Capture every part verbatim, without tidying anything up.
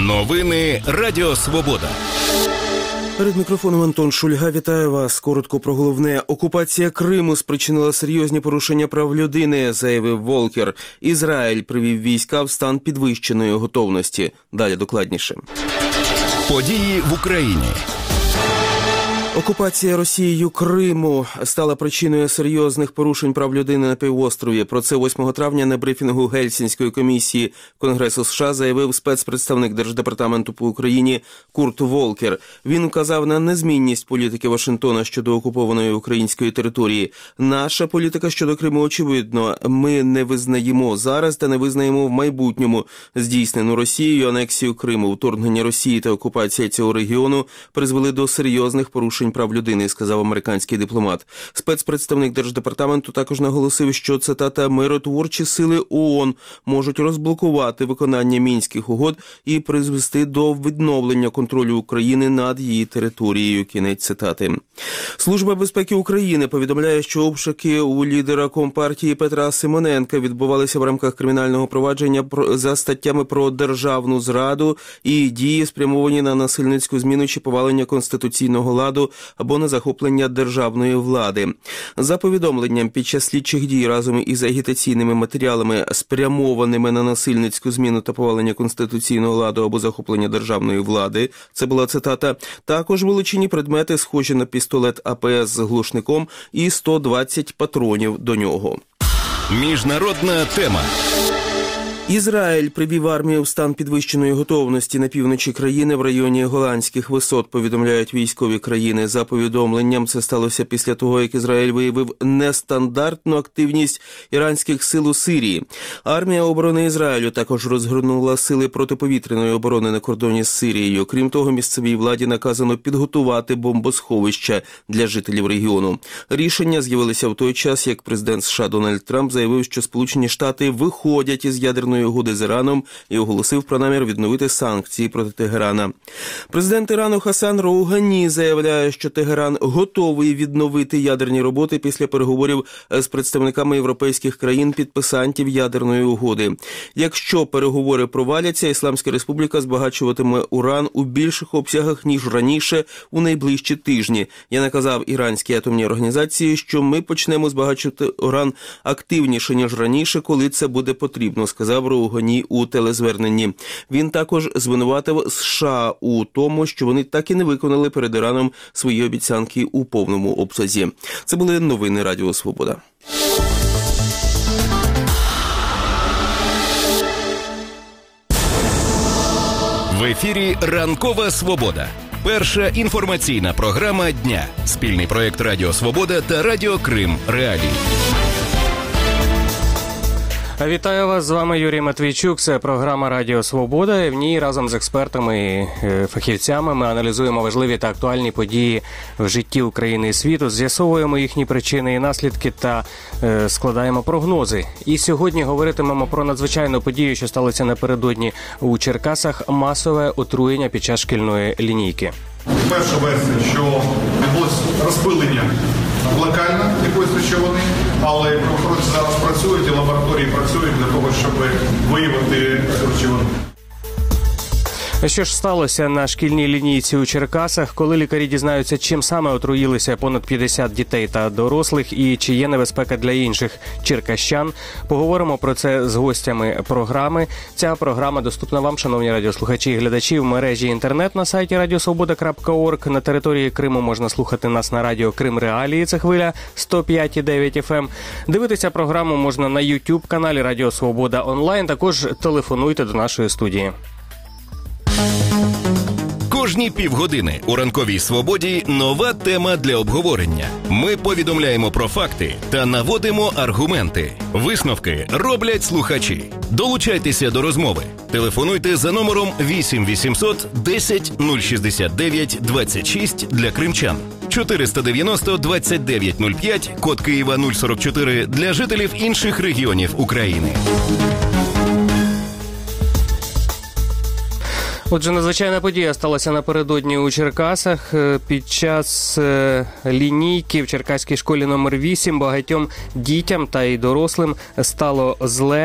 Новини Радіо Свобода. Перед мікрофоном Антон Шульга. Вітаю вас. Коротко про головне. Окупація Криму спричинила серйозні порушення прав людини, заявив Волкер. Ізраїль привів війська в стан підвищеної готовності. Далі докладніше. Події в Україні. Окупація Росією Криму стала причиною серйозних порушень прав людини на півострові. Про це восьмого травня на брифінгу Гельсінської комісії Конгресу США заявив спецпредставник Держдепартаменту по Україні Курт Волкер. Він вказав на незмінність політики Вашингтона щодо окупованої української території. Наша політика щодо Криму очевидно. Ми не визнаємо зараз та не визнаємо в майбутньому здійснену Росією анексію Криму. Вторгнення Росії та окупація цього регіону призвели до серйозних порушень прав людини, сказав американський дипломат. Спецпредставник Держдепартаменту також наголосив, що, цитата, «миротворчі сили ООН можуть розблокувати виконання Мінських угод і призвести до відновлення контролю України над її територією». Кінець цитати. Служба безпеки України повідомляє, що обшуки у лідера Компартії Петра Симоненка відбувалися в рамках кримінального провадження за статтями про державну зраду і дії, спрямовані на насильницьку зміну чи повалення конституційного ладу або на захоплення державної влади. За повідомленням, під час слідчих дій разом із агітаційними матеріалами, спрямованими на насильницьку зміну та повалення конституційного ладу або захоплення державної влади, це була цитата, також вилучені предмети, схожі на пістолет А П С з глушником і сто двадцять патронів до нього. Міжнародна тема. Ізраїль привів армію в стан підвищеної готовності на півночі країни в районі Голландських висот, повідомляють військові країни. За повідомленням, це сталося після того, як Ізраїль виявив нестандартну активність іранських сил у Сирії. Армія оборони Ізраїлю також розгорнула сили протиповітряної оборони на кордоні з Сирією. Крім того, місцевій владі наказано підготувати бомбосховища для жителів регіону. Рішення з'явилися в той час, як президент США Дональд Трамп заявив, що Сполучені Штати виходять із ядерної угоди з Іраном і оголосив про намір відновити санкції проти Тегерана. Президент Ірану Хасан Роугані заявляє, що Тегеран готовий відновити ядерні роботи після переговорів з представниками європейських країн-підписантів ядерної угоди. Якщо переговори проваляться, Ісламська Республіка збагачуватиме уран у більших обсягах, ніж раніше, у найближчі тижні. Я наказав іранській атомній організації, що ми почнемо збагачувати уран активніше, ніж раніше, коли це буде потрібно, сказав Роугані у телезверненні. Він також звинуватив США у тому, що вони так і не виконали перед Іраном свої обіцянки у повному обсязі. Це були новини Радіо Свобода. В ефірі «Ранкова Свобода». Перша інформаційна програма дня. Спільний проєкт Радіо Свобода та Радіо Крим Реалії. Вітаю вас, з вами Юрій Матвійчук, це програма «Радіо Свобода», і в ній разом з експертами і фахівцями ми аналізуємо важливі та актуальні події в житті України і світу, з'ясовуємо їхні причини і наслідки та е, складаємо прогнози. І сьогодні говоритимемо про надзвичайну подію, що сталося напередодні у Черкасах – масове отруєння під час шкільної лінійки. Перша версія, що відбулося розпилення локально якоїсь речовини, але правоохоронці зараз працюють і лабораторії працюють для того, щоб виявити цю речовину. Що ж сталося на шкільній лінійці у Черкасах, коли лікарі дізнаються, чим саме отруїлися понад п'ятдесят дітей та дорослих і чи є небезпека для інших черкащан? Поговоримо про це з гостями програми. Ця програма доступна вам, шановні радіослухачі і глядачі, в мережі інтернет на сайті радіосвобода крапка орг. На території Криму можна слухати нас на радіо Крим Реалії, це хвиля сто п'ять і дев'ять еф ем. Дивитися програму можна на YouTube-каналі Радіо Свобода онлайн, також телефонуйте до нашої студії. Кожні півгодини у «Ранковій Свободі» нова тема для обговорення. Ми повідомляємо про факти та наводимо аргументи. Висновки роблять слухачі. Долучайтеся до розмови. Телефонуйте за номером вісім вісімсот десять нуль шістдесят дев'ять двадцять шість для кримчан, чотириста дев'яносто двадцять дев'ять нуль п'ять, код Києва нуль сорок чотири для жителів інших регіонів України. Отже, надзвичайна подія сталася напередодні у Черкасах. Під час лінійки в Черкаській школі номер вісім багатьом дітям та й дорослим стало зле.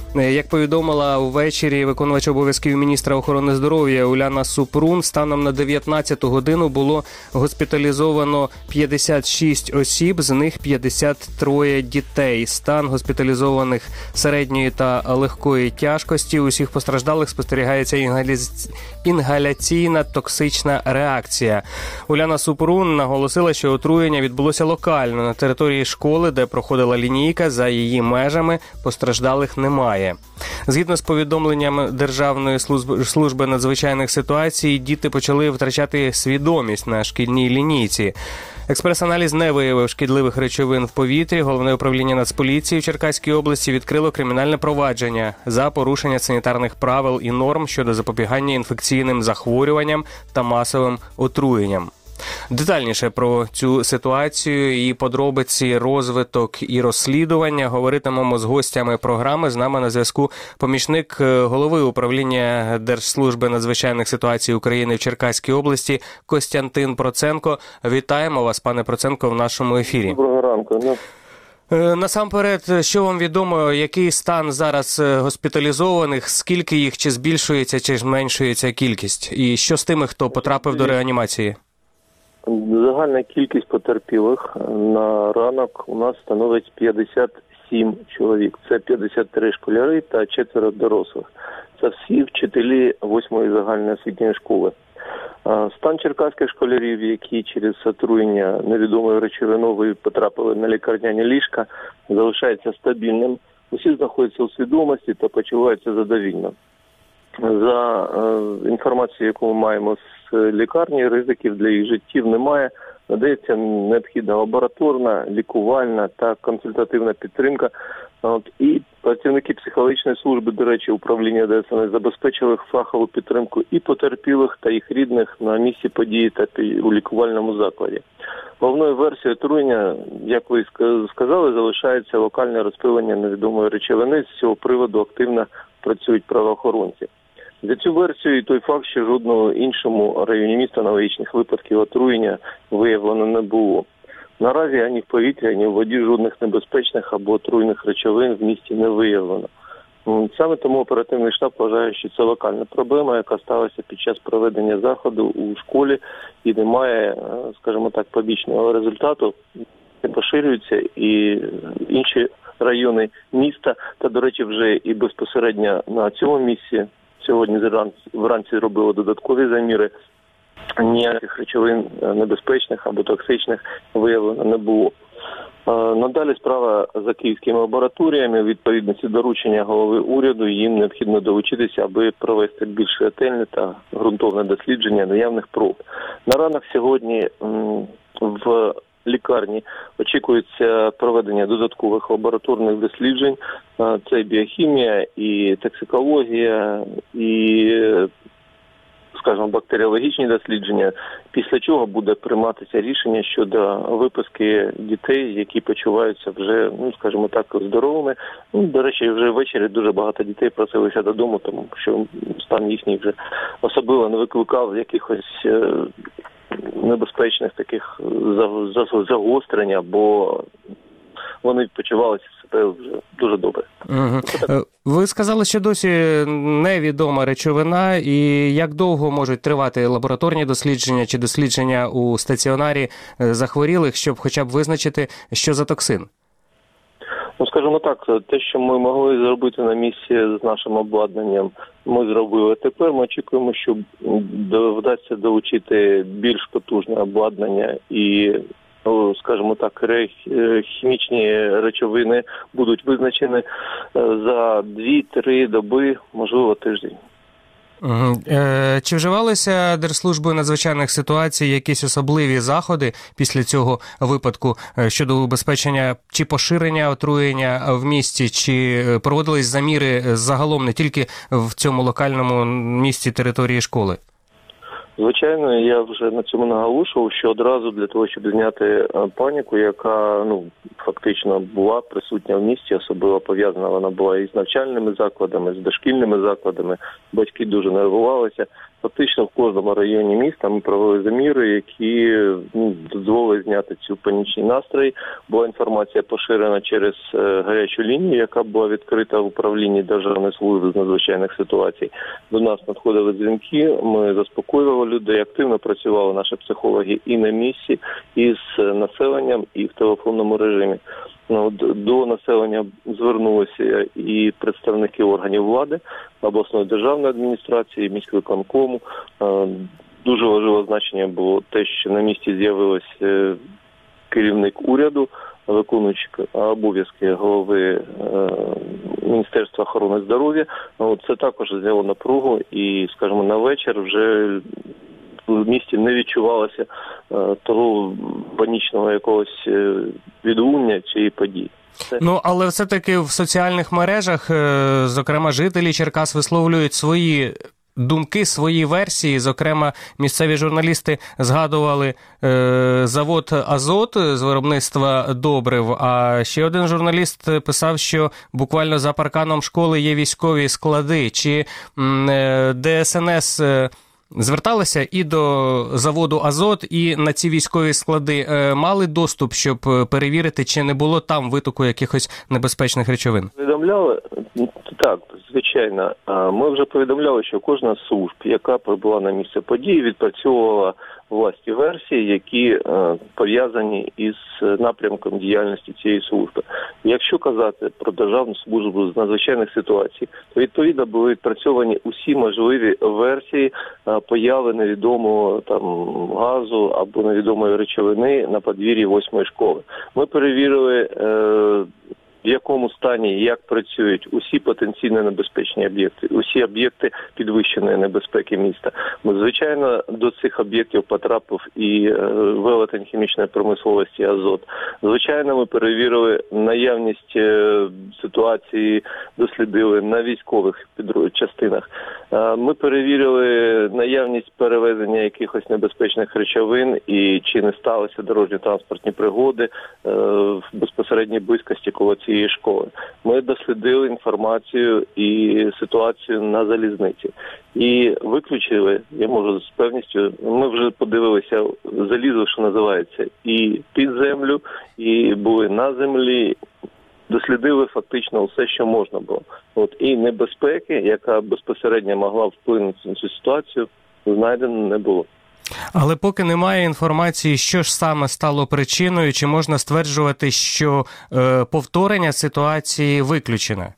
Як повідомила ввечері виконувач обов'язків міністра охорони здоров'я Уляна Супрун, станом на дев'ятнадцяту годину було госпіталізовано п'ятдесят шість осіб, з них п'ятдесят три дітей. Стан госпіталізованих середньої та легкої тяжкості. У всіх постраждалих спостерігається інгаля... інгаляційна токсична реакція. Уляна Супрун наголосила, що отруєння відбулося локально на території школи, де проходила лінійка. За її межами постраждалих немає. Згідно з повідомленням Державної служби, служби надзвичайних ситуацій, діти почали втрачати свідомість на шкільній лінійці. Експрес-аналіз не виявив шкідливих речовин в повітрі. Головне управління Нацполіції в Черкаській області відкрило кримінальне провадження за порушення санітарних правил і норм щодо запобігання інфекційним захворюванням та масовим отруєнням. Детальніше про цю ситуацію і подробиці, розвиток і розслідування говоритимемо з гостями програми. З нами на зв'язку помічник голови управління Держслужби надзвичайних ситуацій України в Черкаській області Костянтин Проценко. Вітаємо вас, пане Проценко, в нашому ефірі. Доброго ранку. Насамперед, що вам відомо, який стан зараз госпіталізованих, скільки їх, чи збільшується, чи зменшується кількість? І що з тими, хто потрапив до реанімації? Загальна кількість потерпілих на ранок у нас становить п'ятдесят сім чоловік. Це п'ятдесят три школяри та четверо дорослих. Це всі вчителі восьмої загальної освітньої школи. Стан черкаських школярів, які через отруєння невідомою речовиною потрапили на лікарняні ліжка, залишається стабільним. Усі знаходяться у свідомості та почуваються задовільно. За е, інформацією, яку ми маємо з лікарні, ризиків для їх життів немає. Надається необхідна лабораторна, лікувальна та консультативна підтримка. От, і працівники психологічної служби, до речі, управління ДСНС забезпечили фахову підтримку і потерпілих, та їх рідних на місці події та у лікувальному закладі. Головною версією отруєння, як ви сказали, залишається локальне розпилення невідомої речовини. З цього приводу активно працюють правоохоронці. За цю версію і той факт, що жодного іншому районі міста аналогічних випадків отруєння виявлено не було. Наразі ані в повітрі, ані в воді жодних небезпечних або отруйних речовин в місті не виявлено. Саме тому оперативний штаб вважає, що це локальна проблема, яка сталася під час проведення заходу у школі і не має, скажімо так, побічного результату, не поширюється і інші райони міста, та, до речі, вже і безпосередньо на цьому місці сьогодні вранці робили додаткові заміри. Ніяких речовин небезпечних або токсичних виявлено не було. Надалі справа за київськими лабораторіями. Відповідності доручення голови уряду їм необхідно долучитися, аби провести більш ретельне та ґрунтовне дослідження наявних проб. На ранок сьогодні в лікарні очікується проведення додаткових лабораторних досліджень. Це біохімія, і токсикологія, і, скажімо, бактеріологічні дослідження, після чого буде прийматися рішення щодо виписки дітей, які почуваються вже, ну, скажімо так, здоровими. Ну, до речі, вже ввечері дуже багато дітей просилися додому, тому що стан їхній вже особливо не викликав якихось небезпечних таких загострень, бо вони почувалися себе вже дуже добре. Угу. Ви сказали, що досі невідома речовина, і як довго можуть тривати лабораторні дослідження чи дослідження у стаціонарі захворілих, щоб хоча б визначити, що за токсин? Ну, скажімо так, те, що ми могли зробити на місці з нашим обладнанням, ми зробили. Тепер ми очікуємо, що вдасться долучити більш потужне обладнання і, скажімо так, хімічні речовини будуть визначені за дві-три доби, можливо, тиждень. Чи вживалися Держслужбою надзвичайних ситуацій якісь особливі заходи після цього випадку щодо убезпечення чи поширення отруєння в місті, чи проводились заміри загалом не тільки в цьому локальному місці території школи? Звичайно, я вже на цьому наголошував, що одразу для того, щоб зняти паніку, яка ну фактично була присутня в місті, особливо пов'язана вона була із навчальними закладами, з дошкільними закладами, батьки дуже нервувалися. Фактично в кожному районі міста ми провели заміри, які ну, дозволили зняти цю панічні настрої. Була інформація поширена через е, гарячу лінію, яка була відкрита в управлінні Державної служби з надзвичайних ситуацій. До нас надходили дзвінки, ми заспокоювали людей, активно працювали наші психологи і на місці, і з населенням, і в телефонному режимі. Ну, до населення звернулися і представники органів влади, обласної державної адміністрації, міськвиконкому. Дуже важливе значення було те, що на місці з'явився керівник уряду, виконуючий обов'язки голови Міністерства охорони здоров'я. Це також зняло напругу і, скажімо, на вечір вже в місті не відчувалося того панічного якогось відлуння цієї події. Це... Ну, але все-таки в соціальних мережах, зокрема, жителі Черкас висловлюють свої думки, свої версії. Зокрема, місцеві журналісти згадували е, завод «Азот» з виробництва добрив, а ще один журналіст писав, що буквально за парканом школи є військові склади. Чи е, Де Ес Ен Ес е, зверталися і до заводу «Азот», і на ці військові склади е, мали доступ, щоб перевірити, чи не було там витоку якихось небезпечних речовин? Повідомляли? Так, звичайно. Ми вже повідомляли, що кожна з служб, яка прибула на місце події, відпрацьовувала власні версії, які е, пов'язані із напрямком діяльності цієї служби. Якщо казати про Державну службу з надзвичайних ситуацій, то відповідно були відпрацьовані усі можливі версії е, появи невідомого там газу або невідомої речовини на подвір'ї восьмої школи. Ми перевірили е, в якому стані і як працюють усі потенційно небезпечні об'єкти, усі об'єкти підвищеної небезпеки міста. Ми, звичайно, до цих об'єктів потрапив і велетень хімічної промисловості «Азот». Звичайно, ми перевірили наявність ситуації, дослідили на військових частинах. Ми перевірили наявність перевезення якихось небезпечних речовин і чи не сталися дорожньо-транспортні пригоди в безпосередній близькості коло цієї школи. Ми дослідили інформацію і ситуацію на залізниці. І виключили, я можу з певністю, ми вже подивилися залізо, що називається, і під землю, і були на землі, дослідили фактично все, що можна було. От і небезпеки, яка безпосередньо могла вплинути на цю ситуацію, знайдено не було. Але поки немає інформації, що ж саме стало причиною, чи можна стверджувати, що е, повторення ситуації виключене?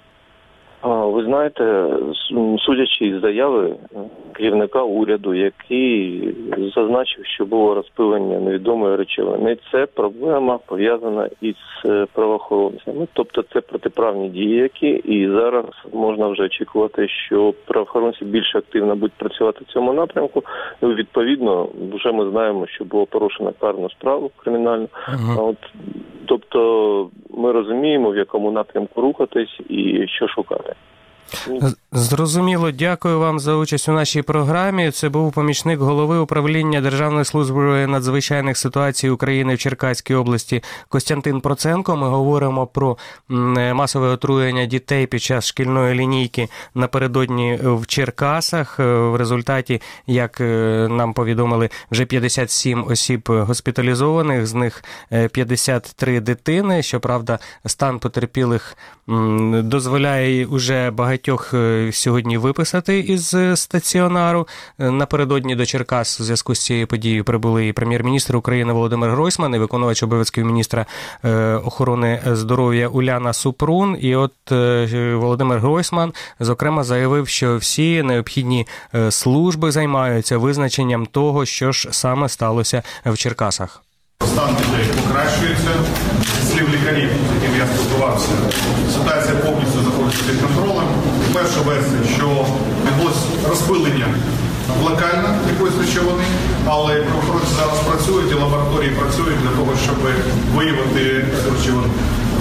Ви знаєте, судячи із заяви керівника уряду, який зазначив, що було розпилення невідомої речовини, це проблема пов'язана із правоохоронцями. Тобто це протиправні дії, які і зараз можна вже очікувати, що правоохоронці більш активно будуть працювати в цьому напрямку. І, відповідно, вже ми знаємо, що було порушено карну справу кримінальну. Uh-huh. От, тобто ми розуміємо, в якому напрямку рухатись і що шукати. Зрозуміло. Дякую вам за участь у нашій програмі. Це був помічник голови управління Державної служби надзвичайних ситуацій України в Черкаській області Костянтин Проценко. Ми говоримо про масове отруєння дітей під час шкільної лінійки напередодні в Черкасах. В результаті, як нам повідомили, вже п'ятдесят сім осіб госпіталізованих, з них п'ятдесят три дитини. Щоправда, стан потерпілих дозволяє уже багатьох сьогодні виписати із стаціонару. Напередодні до Черкас у зв'язку з цією подією прибули і прем'єр-міністр України Володимир Гройсман, і виконувач обов'язків міністра охорони здоров'я Уляна Супрун. І от Володимир Гройсман, зокрема, заявив, що всі необхідні служби займаються визначенням того, що ж саме сталося в Черкасах. Стан дітей покращується. Слів лікарів, з яким я спілкувався, ситуація повністю знаходиться під контролем. Перша версія, що відбулось розпилення локально якоїсь речовини, але правоохоронці зараз працюють і лабораторії працюють для того, щоб виявити цю речовину.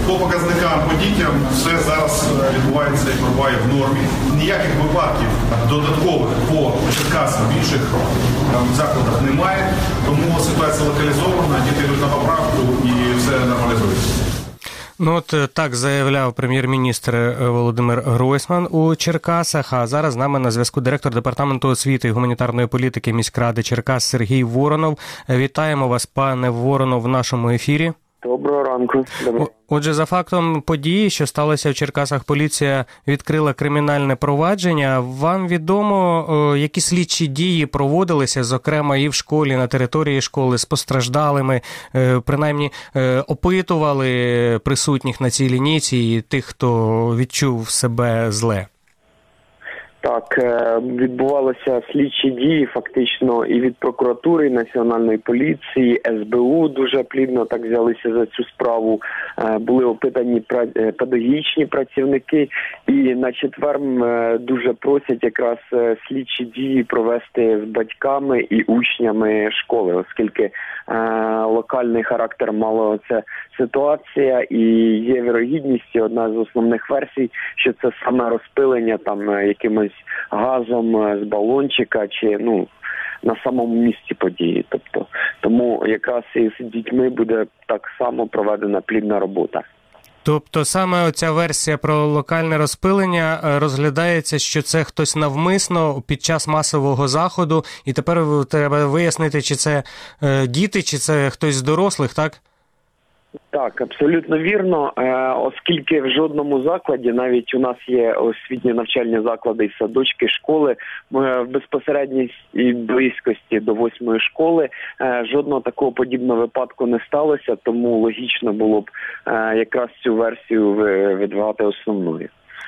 По показникам по дітям все зараз відбувається і перебуває в нормі. Ніяких випадків додаткових по Черкасам в інших закладах немає, тому ситуація локалізована, діти йдуть на поправку і все нормалізується. Ну от так заявляв прем'єр-міністр Володимир Гройсман у Черкасах, а зараз з нами на зв'язку директор Департаменту освіти і гуманітарної політики міськради Черкас Сергій Воронов. Вітаємо вас, пане Воронов, в нашому ефірі. Доброго ранку. Доброго. Отже, за фактом події, що сталося в Черкасах, поліція відкрила кримінальне провадження. Вам відомо, які слідчі дії проводилися, зокрема і в школі, на території школи, з постраждалими, принаймні опитували присутніх на цій лінійці і тих, хто відчув себе зле? Так, відбувалися слідчі дії фактично і від прокуратури, і Національної поліції, ес бе у дуже плідно так взялися за цю справу. Були опитані педагогічні працівники і на четвер дуже просять якраз слідчі дії провести з батьками і учнями школи, оскільки локальний характер мала ця ситуація і є вірогідність, одна з основних версій, що це саме розпилення там якимось газом з балончика чи ну на самому місці події. Тобто, тому якраз і з дітьми буде так само проведена плідна робота. Тобто саме оця версія про локальне розпилення розглядається, що це хтось навмисно під час масового заходу, і тепер треба вияснити, чи це діти, чи це хтось з дорослих, так? Так, абсолютно вірно, оскільки в жодному закладі, навіть у нас є освітні навчальні заклади і садочки, школи, в безпосередній близькості до восьмої школи жодного такого подібного випадку не сталося, тому логічно було б якраз цю версію видвигати основною.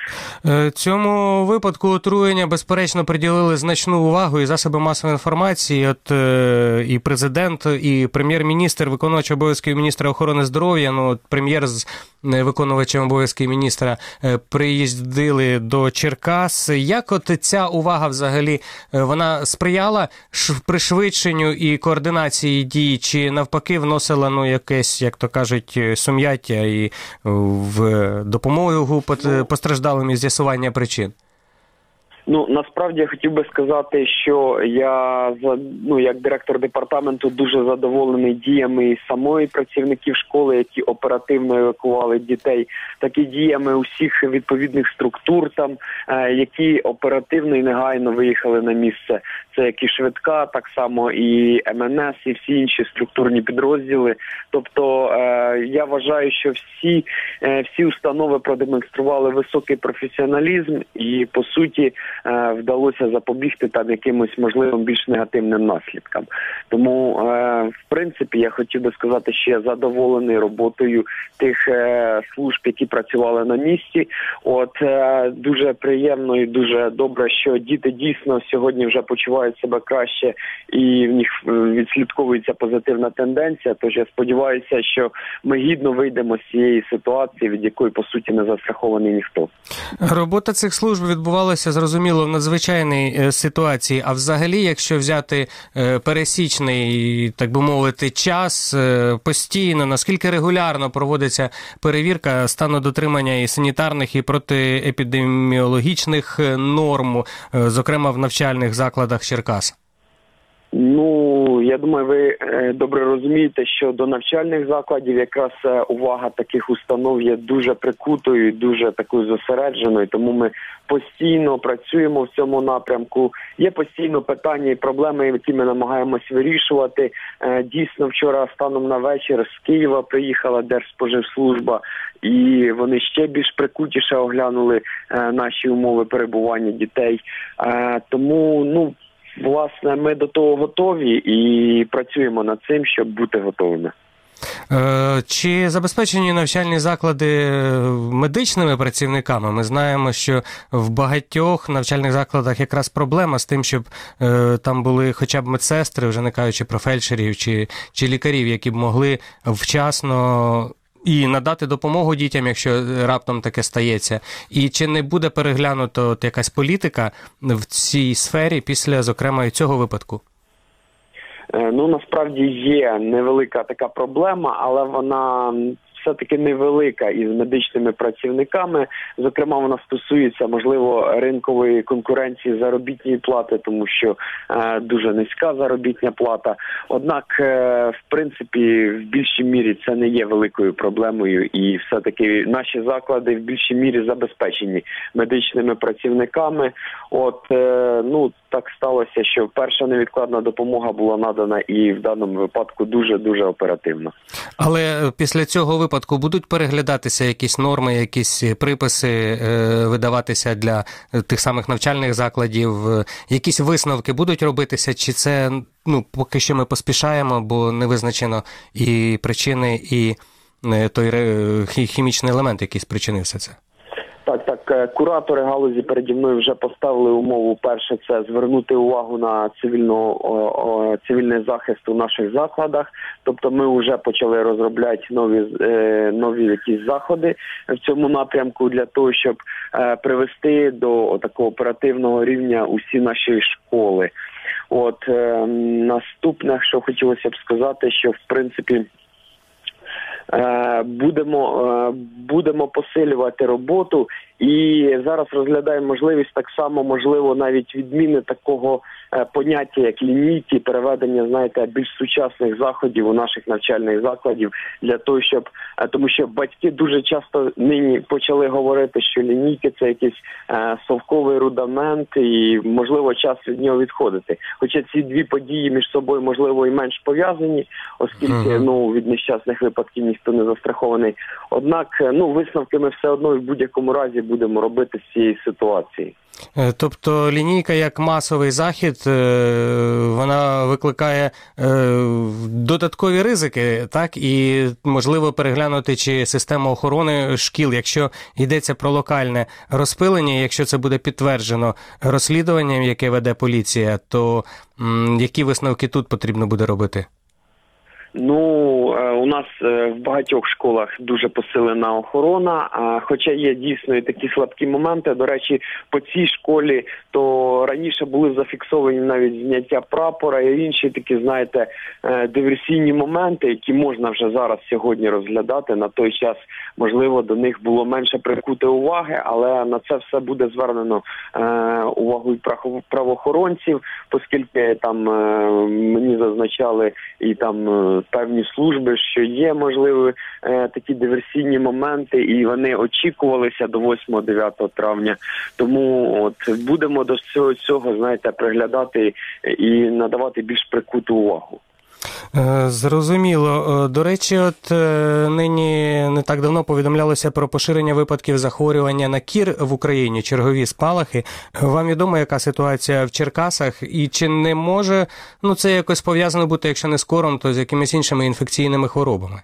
Цьому випадку отруєння, безперечно, приділили значну увагу і засоби масової інформації. От і президент, і прем'єр-міністр, виконувач обов'язків міністра охорони здоров'я, ну, от прем'єр з виконувачем обов'язків міністра приїздили до Черкас. Як от ця увага взагалі, вона сприяла пришвидшенню і координації дій, чи навпаки вносила, ну, якесь, як то кажуть, сум'яття і в допомогу постраждалим і з'ясування причин? Ну, насправді я хотів би сказати, що я, ну, як директор департаменту, дуже задоволений діями самої працівників школи, які оперативно евакували дітей, так і діями усіх відповідних структур там, які оперативно і негайно виїхали на місце. Це як і швидка, так само і ем ен ес, і всі інші структурні підрозділи. Тобто я вважаю, що всі, всі установи продемонстрували високий професіоналізм і, по суті, вдалося запобігти там якимось можливим більш негативним наслідкам. Тому, в принципі, я хотів би сказати, що я задоволений роботою тих служб, які працювали на місці. От дуже приємно і дуже добре, що діти дійсно сьогодні вже почувають себе краще і в них відслідковується позитивна тенденція. Тож я сподіваюся, що ми гідно вийдемо з цієї ситуації, від якої, по суті, не застрахований ніхто. Робота цих служб відбувалася, зрозуміло, в надзвичайній ситуації. А взагалі, якщо взяти пересічний, так би мовити, час постійно, наскільки регулярно проводиться перевірка стану дотримання і санітарних, і протиепідеміологічних норм, зокрема в навчальних закладах Черкас? Ну, я думаю, ви добре розумієте, що до навчальних закладів якраз увага таких установ є дуже прикутою, дуже такою зосередженою, тому ми постійно працюємо в цьому напрямку. Є постійно питання і проблеми, які ми намагаємось вирішувати. Дійсно, вчора станом на вечір з Києва приїхала Держспоживслужба, і вони ще більш прикутіше оглянули наші умови перебування дітей. Тому, ну, власне, ми до того готові і працюємо над цим, щоб бути готовими. Чи забезпечені навчальні заклади медичними працівниками? Ми знаємо, що в багатьох навчальних закладах якраз проблема з тим, щоб там були хоча б медсестри, вже не кажучи про фельдшерів чи, чи лікарів, які б могли вчасно і надати допомогу дітям, якщо раптом таке стається. І чи не буде переглянуто от якась політика в цій сфері після, зокрема, і цього випадку? Ну, насправді є невелика така проблема, але вона все-таки невелика із медичними працівниками. Зокрема, вона стосується, можливо, ринкової конкуренції заробітної плати, тому що е, дуже низька заробітна плата. Однак, е, в принципі, в більшій мірі це не є великою проблемою, і все-таки наші заклади в більшій мірі забезпечені медичними працівниками. От, е, ну, так сталося, що перша невідкладна допомога була надана і в даному випадку дуже-дуже оперативно. Але після цього випадку будуть переглядатися якісь норми, якісь приписи е, видаватися для тих самих навчальних закладів, якісь висновки будуть робитися, чи це, ну, поки що ми поспішаємо, бо не визначено і причини, і той хімічний елемент, який спричинив все це? Так, так, куратори галузі переді мною вже поставили умову. Перше, це звернути увагу на цивільного, цивільний захист у наших закладах. Тобто ми вже почали розробляти нові, нові якісь заходи в цьому напрямку для того, щоб привести до такого оперативного рівня усі наші школи. От, наступне, що хотілося б сказати, що в принципі Будемо, будемо посилювати роботу і зараз розглядаємо можливість так само, можливо, навіть відміни такого поняття, як лінійки, переведення, знаєте, більш сучасних заходів у наших навчальних закладів для того, щоб, тому що батьки дуже часто нині почали говорити, що лінійки це якийсь совковий рудамент і, можливо, час від нього відходити. Хоча ці дві події між собою, можливо, і менш пов'язані, оскільки, ну, від нещасних випадків ніхто не застрахований. Однак, ну, висновки ми все одно в будь-якому разі будемо робити з цієї ситуації. Тобто лінійка як масовий захід, вона викликає додаткові ризики, так? І можливо переглянути, чи система охорони шкіл, якщо йдеться про локальне розпилення, якщо це буде підтверджено розслідуванням, яке веде поліція, то які висновки тут потрібно буде робити? Ну, у нас в багатьох школах дуже посилена охорона, хоча є дійсно і такі слабкі моменти. До речі, по цій школі то раніше були зафіксовані навіть зняття прапора і інші такі, знаєте, диверсійні моменти, які можна вже зараз сьогодні розглядати. На той час, можливо, до них було менше прикути уваги, але на це все буде звернено увагу і правоохоронців, оскільки там мені зазначали і там певні служби, що є, можливо, такі диверсійні моменти, і вони очікувалися до восьмого-дев'ятого травня. Тому от будемо до всього цього, знаєте, приглядати і надавати більш прикуту увагу. Зрозуміло. До речі, от нині не так давно повідомлялося про поширення випадків захворювання на кір в Україні, чергові спалахи. Вам відомо, яка ситуація в Черкасах? І чи не може, ну, це якось пов'язано бути, якщо не з кором, то з якимись іншими інфекційними хворобами?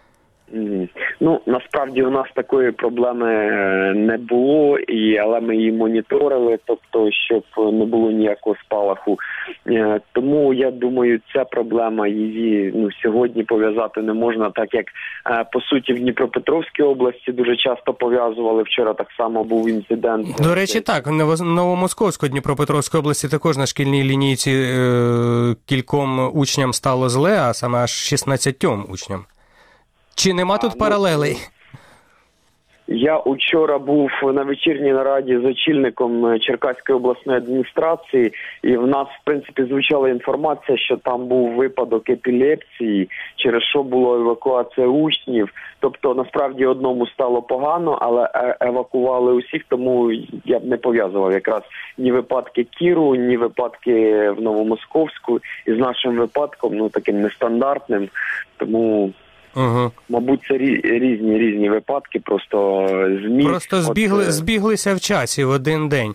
Ну, насправді у нас такої проблеми не було, і, але ми її моніторили, тобто, щоб не було ніякого спалаху. Тому, я думаю, ця проблема, її, ну, сьогодні пов'язати не можна, так як, по суті, в Дніпропетровській області дуже часто пов'язували. Вчора так само був інцидент. До речі, так, в Новомосковську Дніпропетровській області також на шкільній лінійці е- кільком учням стало зле, а саме аж шістнадцятьом учням. Чи нема а, тут паралелей? Ну, я учора був на вечірній нараді з очільником Черкаської обласної адміністрації, і в нас, в принципі, звучала інформація, що там був випадок епілепсії, через що була евакуація учнів. Тобто, насправді, одному стало погано, але евакували усіх, тому я б не пов'язував якраз ні випадки Кіру, ні випадки в Новомосковську із нашим випадком, ну, таким нестандартним, тому... Угу. Мабуть, це різні різні випадки, просто змі... Просто збігли, От... збіглися в часі в один день.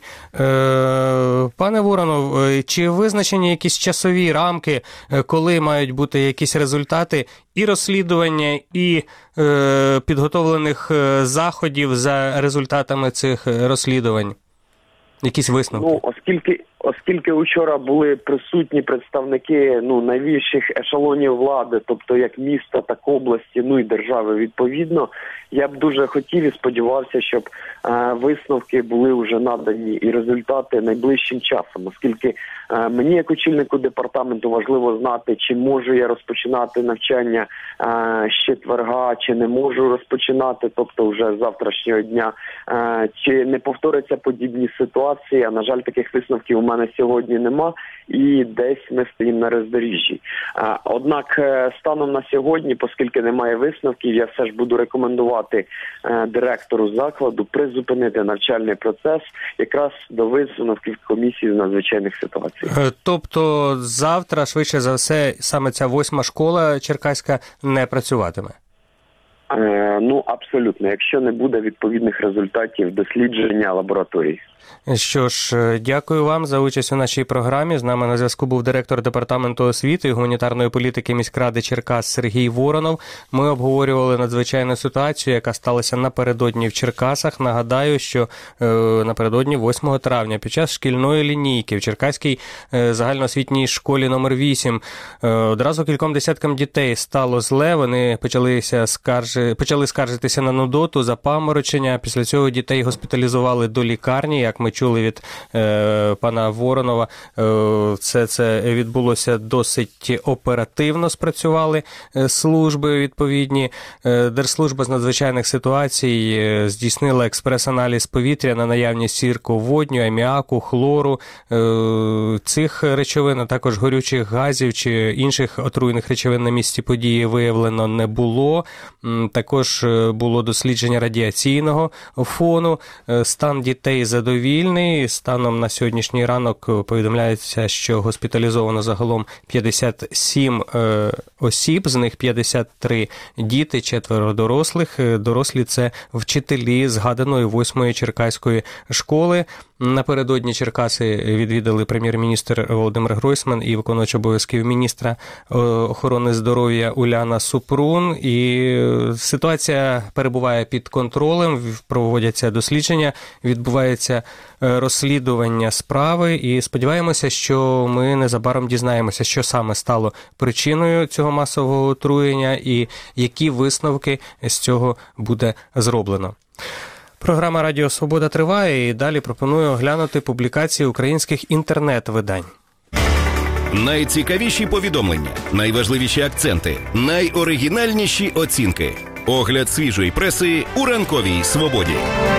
Е, пане Воронов, чи визначені якісь часові рамки, коли мають бути якісь результати і розслідування, і е, підготовлених заходів за результатами цих розслідувань? Якісь висновки? Ну, оскільки, оскільки вчора були присутні представники ну, найвищих ешелонів влади, тобто як міста, так області, ну і держави відповідно, я б дуже хотів і сподівався, щоб е, висновки були вже надані і результати найближчим часом, оскільки е, мені як очільнику департаменту важливо знати, чи можу я розпочинати навчання е, з четверга, чи не можу розпочинати, тобто вже з завтрашнього дня, е, чи не повторяться подібні ситуації, а на жаль, таких висновків у мене сьогодні нема, і десь ми стоїмо на роздоріжжі. Е, однак е, станом на сьогодні, оскільки немає висновків, я все ж буду рекомендувати е, директору закладу призупинити навчальний процес якраз до висновків комісії з надзвичайних ситуацій. Тобто завтра, швидше за все, саме ця восьма школа черкаська не працюватиме? Е, ну, абсолютно, якщо не буде відповідних результатів дослідження лабораторій. Що ж, дякую вам за участь у нашій програмі. З нами на зв'язку був директор департаменту освіти і гуманітарної політики міськради Черкас Сергій Воронов. Ми обговорювали надзвичайну ситуацію, яка сталася напередодні в Черкасах. Нагадаю, що е, напередодні восьмого травня під час шкільної лінійки в Черкаській е, загальноосвітній школі номер вісім е, одразу кільком десяткам дітей стало зле. Вони почалися скаржи, почали скаржитися на нудоту, запаморочення. Після цього дітей госпіталізували до лікарні. Як ми чули від е, пана Воронова, е, це, це відбулося досить оперативно, спрацювали е, служби відповідні. Е, Держслужба з надзвичайних ситуацій е, здійснила експрес-аналіз повітря на наявність сірку водню, аміаку, хлору, е, цих речовин, а також горючих газів чи інших отруйних речовин на місці події виявлено не було. Також було дослідження радіаційного фону. Стан дітей задовільний. Станом на сьогоднішній ранок повідомляється, що госпіталізовано загалом п'ятдесят сім е, осіб, з них п'ятдесят три діти, четверо дорослих. Дорослі – це вчителі згаданої восьмої черкаської школи. Напередодні Черкаси відвідали прем'єр-міністр Володимир Гройсман і виконувач обов'язків міністра охорони здоров'я Уляна Супрун. І ситуація перебуває під контролем, проводяться дослідження, відбувається розслідування справи. І сподіваємося, що ми незабаром дізнаємося, що саме стало причиною цього масового отруєння і які висновки з цього буде зроблено. Програма «Радіо Свобода» триває, і далі пропоную оглянути публікації українських інтернет-видань. Найцікавіші повідомлення, найважливіші акценти, найоригінальніші оцінки. Огляд свіжої преси у «Ранковій Свободі».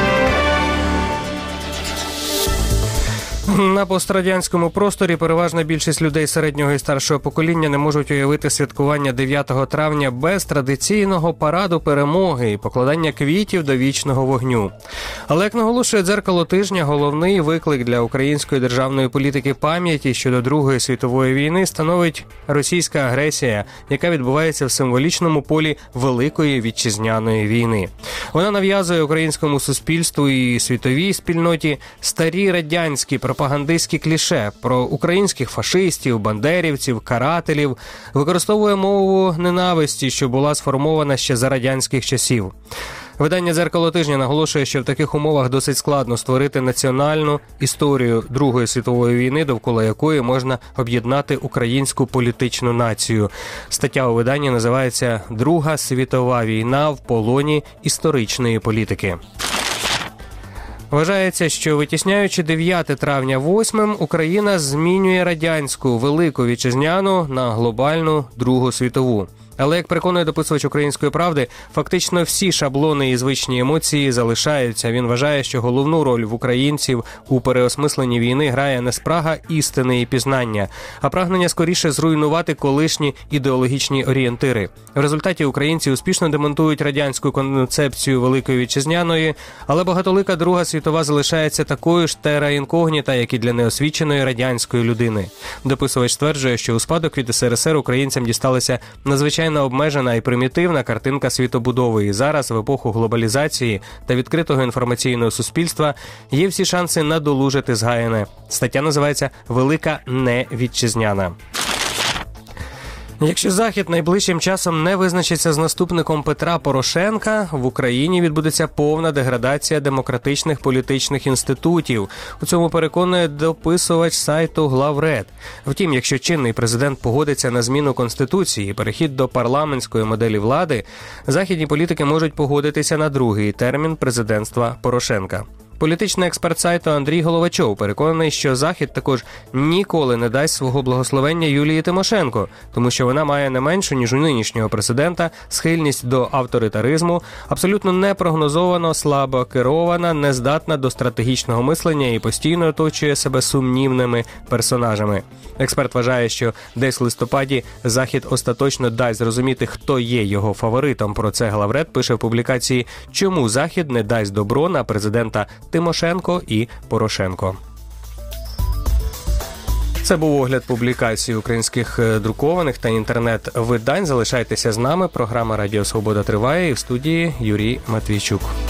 На пострадянському просторі переважна більшість людей середнього і старшого покоління не можуть уявити святкування дев'ятого травня без традиційного параду перемоги і покладання квітів до вічного вогню. Але, як наголошує «Дзеркало тижня», головний виклик для української державної політики пам'яті щодо Другої світової війни становить російська агресія, яка відбувається в символічному полі Великої вітчизняної війни. Вона нав'язує українському суспільству і світовій спільноті старі радянські пропагандистські кліше про українських фашистів, бандерівців, карателів, використовує мову ненависті, що була сформована ще за радянських часів. Видання «Дзеркало тижня» наголошує, що в таких умовах досить складно створити національну історію Другої світової війни, довкола якої можна об'єднати українську політичну націю. Стаття у виданні називається «Друга світова війна в полоні історичної політики». Вважається, що витісняючи дев'яте травня восьмим, Україна змінює радянську Велику Вітчизняну на глобальну Другу світову. Але, як переконує дописувач «Української правди», фактично всі шаблони і звичні емоції залишаються. Він вважає, що головну роль в українців у переосмисленні війни грає не спрага істини і пізнання, а прагнення скоріше зруйнувати колишні ідеологічні орієнтири. В результаті українці успішно демонтують радянську концепцію Великої Вітчизняної, але багатолика Друга світова залишається такою ж терра інкогніта, як і для неосвіченої радянської людини. Дописувач стверджує, що у спадок від ес ер ес ер українцям дісталися надзвичайно обмежена і примітивна картинка світобудови. І зараз, в епоху глобалізації та відкритого інформаційного суспільства, є всі шанси надолужити згаяне. Стаття називається «Велика невітчизняна». Якщо Захід найближчим часом не визначиться з наступником Петра Порошенка, в Україні відбудеться повна деградація демократичних політичних інститутів. У цьому переконує дописувач сайту Главред. Втім, якщо чинний президент погодиться на зміну Конституції і перехід до парламентської моделі влади, західні політики можуть погодитися на другий термін президентства Порошенка. Політичний експерт сайту Андрій Головачов переконаний, що Захід також ніколи не дасть свого благословення Юлії Тимошенко, тому що вона має не меншу, ніж у нинішнього президента, схильність до авторитаризму, абсолютно непрогнозовано, слабо керована, нездатна до стратегічного мислення і постійно оточує себе сумнівними персонажами. Експерт вважає, що десь в листопаді Захід остаточно дасть зрозуміти, хто є його фаворитом. Про це Главред пише в публікації «Чому Захід не дасть добро на президента Тимошенко і Порошенко». Це був огляд публікацій українських друкованих та інтернет-видань. Залишайтеся з нами. Програма «Радіо Свобода» триває. І в студії Юрій Матвійчук.